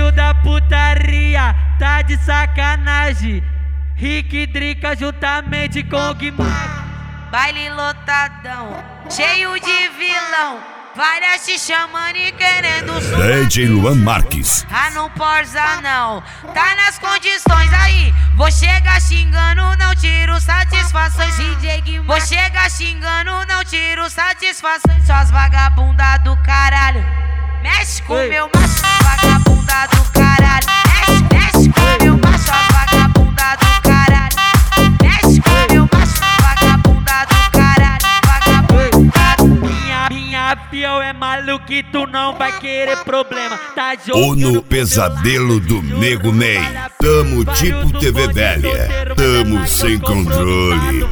Bicho da putaria, tá de sacanagem. Rick Drica juntamente com o Guimar. Baile lotadão, cheio de vilão, várias te chamando e querendo subir. DJ Luan Marques. Ah, não porza não, tá nas condições aí. Vou chegar xingando, não tiro satisfações. DJ Guimar. Vou chegar xingando, não tiro satisfações. Suas vagabundas do caralho, mexe com meu macho, vagabunda do caralho. Mexe com meu macho, as vagabunda do caralho. Mexe com meu macho, vagabunda do caralho. Vagabunda. Minha fiel é maluco e tu não vai querer problema. Tá Ou no pesadelo do Nego Ney. Tamo tipo TV velha, tamo sem controle.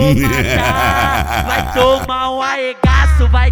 Vai tomar um arregaço, vai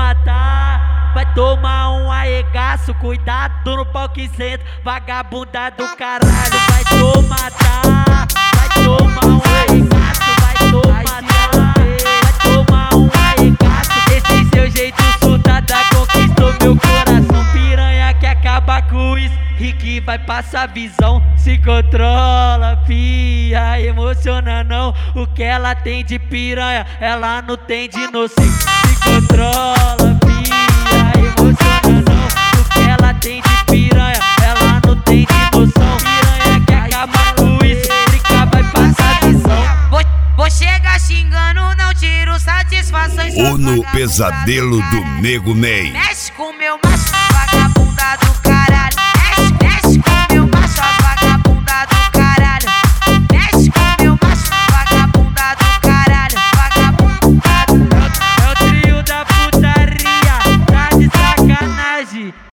tomar um arregaço, cuidado no pau que senta, vagabunda do caralho, vai tomar um arregaço, vai tomar um arregaço. Esse seu jeito surtada conquistou meu coração, piranha que acaba com isso, Rick vai passar visão, se controla, fia, emociona não, o que ela tem de piranha, ela não tem de noção, se controla, fia, emociona não, o que ela tem de piranha, ela não tem de noção, piranha que acaba com isso, Drica vai passar visão. Vou chegar xingando, não tiro satisfações. Ou no pesadelo do Nego Ney.